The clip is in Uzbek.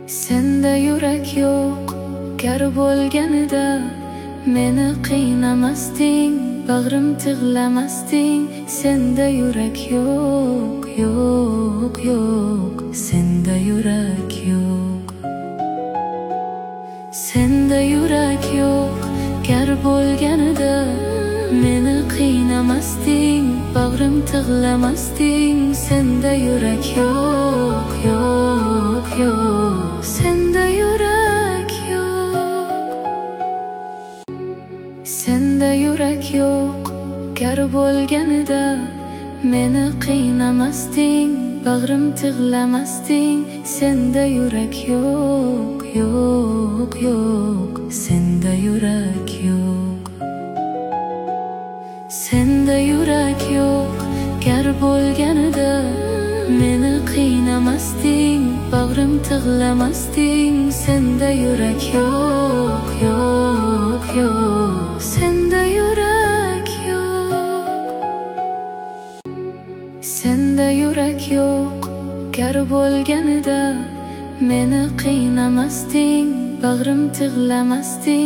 Senda yurak yo'q, gar bo'lganida meni qiynamasding, bag'rim tig'lamasding. Senda yurak yo'q, yo'q, yo'q, senda yurak yo'q. Senda yurak yo'q, gar bo'lganida meni qiynamasding, bag'rim tig'lamasding. Senda yurak yo'q, yo'q, yo'q, senda yurak yo'q. Senda yurak yo'q, gar bo'lganida meni qiynamasding, bag'rim tig'lamasding. Senda yurak yo'q, yo'q, yo'q, senda yurak yo'q. Senda yurak yo'q, gar bo'lganida meni qiynamasding, bag'rim tig'lamasding. Senda yurak yo'q, yo'q, yo'q, senda yurak yo'q. Senda yurak yo'q, gar bo'lganida meni qiynamasding, bag'rim tig'lamasding.